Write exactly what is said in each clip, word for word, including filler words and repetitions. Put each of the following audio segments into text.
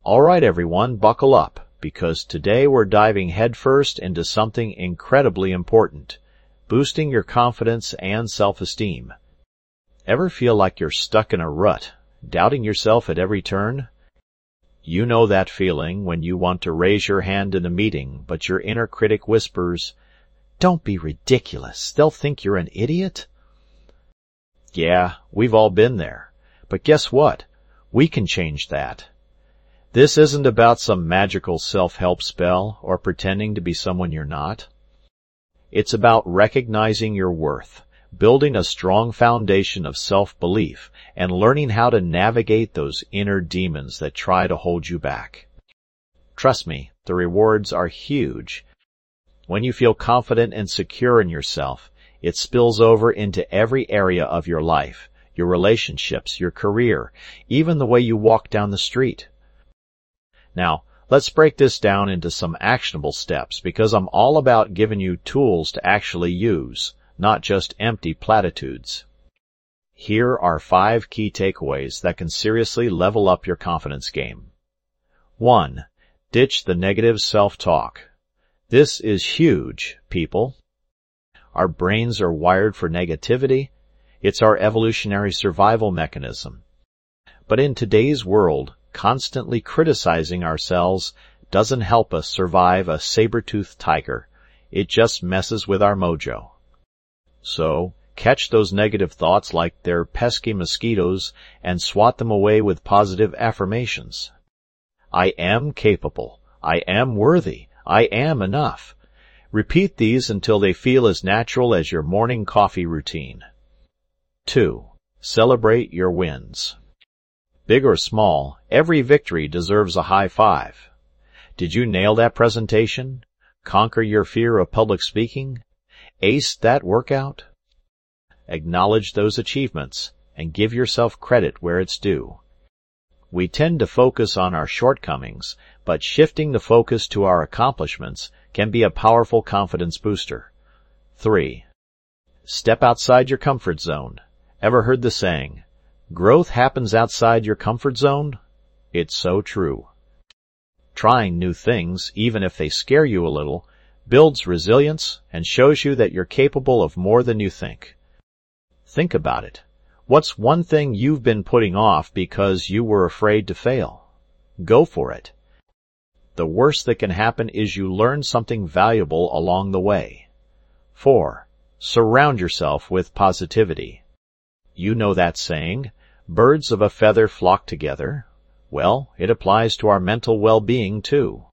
All right, everyone, buckle up, because today we're diving headfirst into something incredibly important: boosting your confidence and self-esteem. Ever feel like you're stuck in a rut, doubting yourself at every turn? You know that feeling when you want to raise your hand in a meeting, but your inner critic whispers, "Don't be ridiculous, they'll think you're an idiot." Yeah, we've all been there. But guess what? We can change that. This isn't about some magical self-help spell or pretending to be someone you're not. It's about recognizing your worth, building a strong foundation of self-belief, and learning how to navigate those inner demons that try to hold you back. Trust me, the rewards are huge. When you feel confident and secure in yourself, it spills over into every area of your life, your relationships, your career, even the way you walk down the street. Now, let's break this down into some actionable steps, because I'm all about giving you tools to actually use, not just empty platitudes. Here are five key takeaways that can seriously level up your confidence game. One, ditch the negative self-talk. This is huge, people. Our brains are wired for negativity. It's our evolutionary survival mechanism. But in today's world, constantly criticizing ourselves doesn't help us survive a saber-toothed tiger. It just messes with our mojo. So, catch those negative thoughts like they're pesky mosquitoes and swat them away with positive affirmations. I am capable. I am worthy. I am enough. Repeat these until they feel as natural as your morning coffee routine. Two, celebrate your wins. Big or small, every victory deserves a high five. Did you nail that presentation? Conquer your fear of public speaking? Ace that workout? Acknowledge those achievements and give yourself credit where it's due. We tend to focus on our shortcomings, but shifting the focus to our accomplishments can be a powerful confidence booster. Three, step outside your comfort zone. Ever heard the saying, "Growth happens outside your comfort zone"? It's so true. Trying new things, even if they scare you a little, builds resilience and shows you that you're capable of more than you think. Think about it. What's one thing you've been putting off because you were afraid to fail? Go for it. The worst that can happen is you learn something valuable along the way. Four, surround yourself with positivity. You know that saying, birds of a feather flock together. Well, it applies to our mental well-being, too.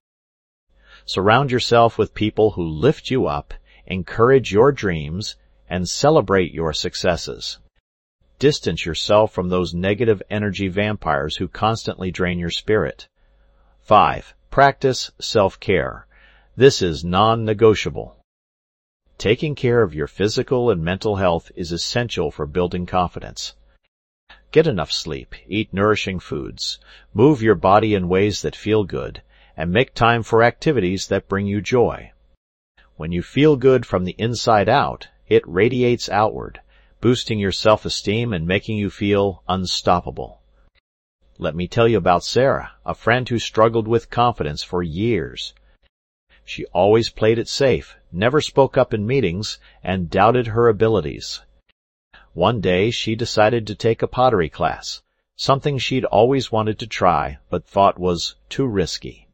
Surround yourself with people who lift you up, encourage your dreams, and celebrate your successes. Distance yourself from those negative energy vampires who constantly drain your spirit. Five, practice self-care. This is non-negotiable. Taking care of your physical and mental health is essential for building confidence. Get enough sleep, eat nourishing foods, move your body in ways that feel good, and make time for activities that bring you joy. When you feel good from the inside out, it radiates outward, boosting your self-esteem and making you feel unstoppable. Let me tell you about Sarah, a friend who struggled with confidence for years. She always played it safe, never spoke up in meetings, and doubted her abilities. One day she decided to take a pottery class, something she'd always wanted to try but thought was too risky.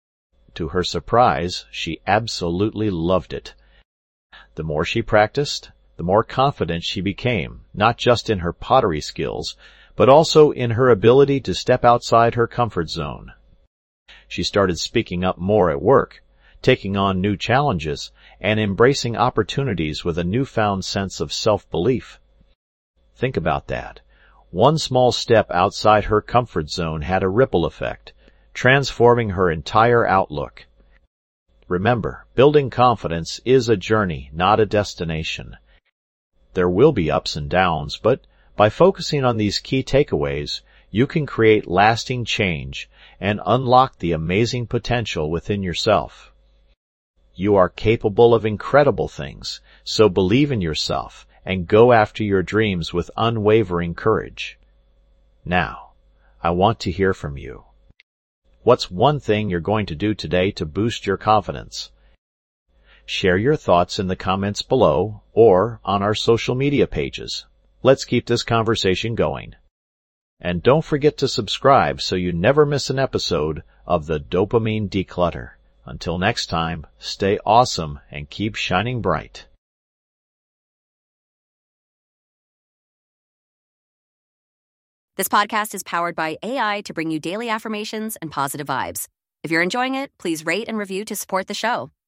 To her surprise, she absolutely loved it. The more she practiced, the more confident she became, not just in her pottery skills, but also in her ability to step outside her comfort zone. She started speaking up more at work, taking on new challenges, and embracing opportunities with a newfound sense of self-belief. Think about that. One small step outside her comfort zone had a ripple effect, transforming her entire outlook. Remember, building confidence is a journey, not a destination. There will be ups and downs, but by focusing on these key takeaways, you can create lasting change and unlock the amazing potential within yourself. You are capable of incredible things, so believe in yourself and go after your dreams with unwavering courage. Now, I want to hear from you. What's one thing you're going to do today to boost your confidence? Share your thoughts in the comments below or on our social media pages. Let's keep this conversation going. And don't forget to subscribe so you never miss an episode of the Dopamine Declutter. Until next time, stay awesome and keep shining bright. This podcast is powered by A I to bring you daily affirmations and positive vibes. If you're enjoying it, please rate and review to support the show.